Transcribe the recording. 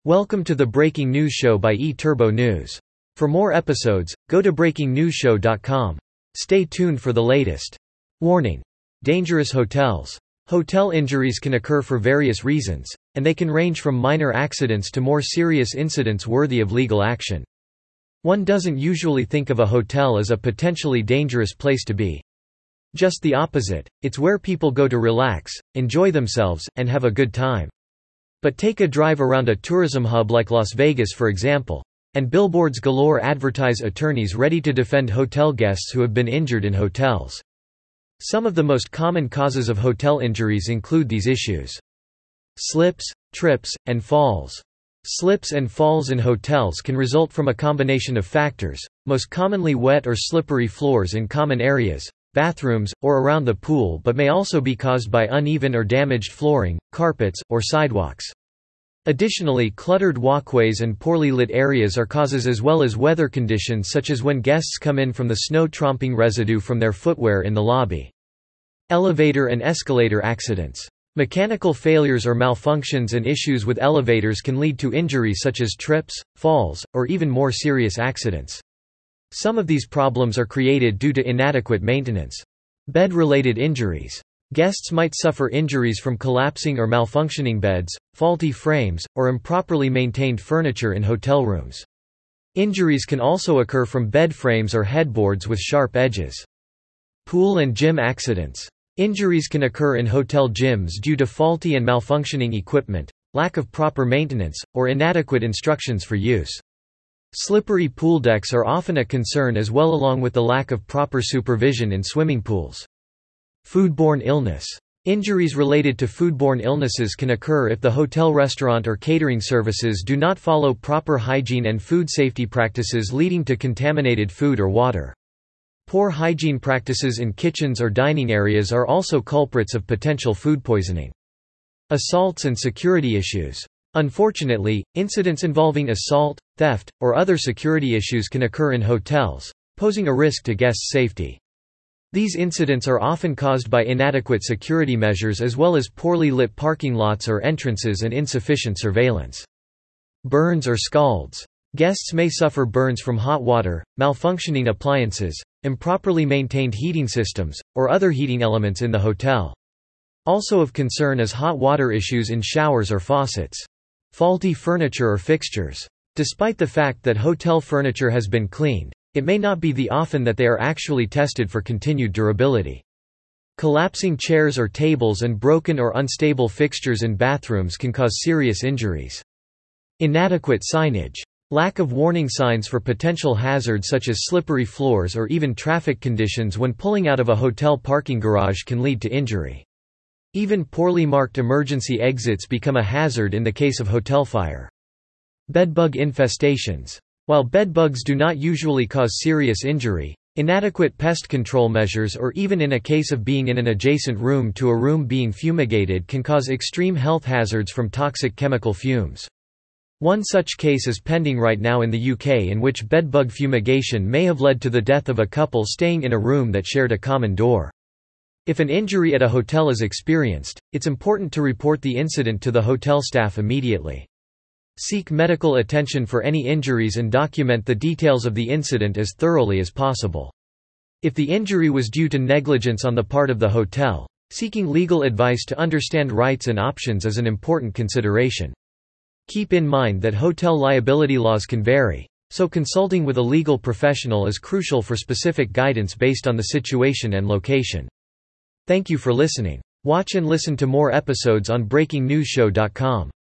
Welcome to the Breaking News Show by eTurbo News. For more episodes, go to breakingnewsshow.com. Stay tuned for the latest. Warning: dangerous hotels. Hotel injuries can occur for various reasons, and they can range from minor accidents to more serious incidents worthy of legal action. One doesn't usually think of a hotel as a potentially dangerous place to be. Just the opposite, it's where people go to relax, enjoy themselves, and have a good time. But take a drive around a tourism hub like Las Vegas, for example, and billboards galore advertise attorneys ready to defend hotel guests who have been injured in hotels. Some of the most common causes of hotel injuries include these issues: slips, trips, and falls. Slips and falls in hotels can result from a combination of factors, most commonly wet or slippery floors in common areas, bathrooms, or around the pool, but may also be caused by uneven or damaged flooring, carpets, or sidewalks. Additionally, cluttered walkways and poorly lit areas are causes, as well as weather conditions such as when guests come in from the snow tromping residue from their footwear in the lobby. Elevator and escalator accidents. Mechanical failures or malfunctions and issues with elevators can lead to injuries such as trips, falls, or even more serious accidents. Some of these problems are created due to inadequate maintenance. Bed-related injuries. Guests might suffer injuries from collapsing or malfunctioning beds, faulty frames, or improperly maintained furniture in hotel rooms. Injuries can also occur from bed frames or headboards with sharp edges. Pool and gym accidents. Injuries can occur in hotel gyms due to faulty and malfunctioning equipment, lack of proper maintenance, or inadequate instructions for use. Slippery pool decks are often a concern as well, along with the lack of proper supervision in swimming pools. Foodborne illness. Injuries related to foodborne illnesses can occur if the hotel restaurant or catering services do not follow proper hygiene and food safety practices, leading to contaminated food or water. Poor hygiene practices in kitchens or dining areas are also culprits of potential food poisoning. Assaults and security issues. Unfortunately, incidents involving assault, theft, or other security issues can occur in hotels, posing a risk to guests' safety. These incidents are often caused by inadequate security measures as well as poorly lit parking lots or entrances and insufficient surveillance. Burns or scalds. Guests may suffer burns from hot water, malfunctioning appliances, improperly maintained heating systems, or other heating elements in the hotel. Also of concern is hot water issues in showers or faucets. Faulty furniture or fixtures. Despite the fact that hotel furniture has been cleaned, it may not be often that they are actually tested for continued durability. Collapsing chairs or tables and broken or unstable fixtures in bathrooms can cause serious injuries. Inadequate signage. Lack of warning signs for potential hazards such as slippery floors or even traffic conditions when pulling out of a hotel parking garage can lead to injury. Even poorly marked emergency exits become a hazard in the case of hotel fire. Bedbug infestations. While bedbugs do not usually cause serious injury, inadequate pest control measures, or even in a case of being in an adjacent room to a room being fumigated, can cause extreme health hazards from toxic chemical fumes. One such case is pending right now in the UK, in which bedbug fumigation may have led to the death of a couple staying in a room that shared a common door. If an injury at a hotel is experienced, it's important to report the incident to the hotel staff immediately. Seek medical attention for any injuries and document the details of the incident as thoroughly as possible. If the injury was due to negligence on the part of the hotel, seeking legal advice to understand rights and options is an important consideration. Keep in mind that hotel liability laws can vary, so consulting with a legal professional is crucial for specific guidance based on the situation and location. Thank you for listening. Watch and listen to more episodes on breakingnewsshow.com.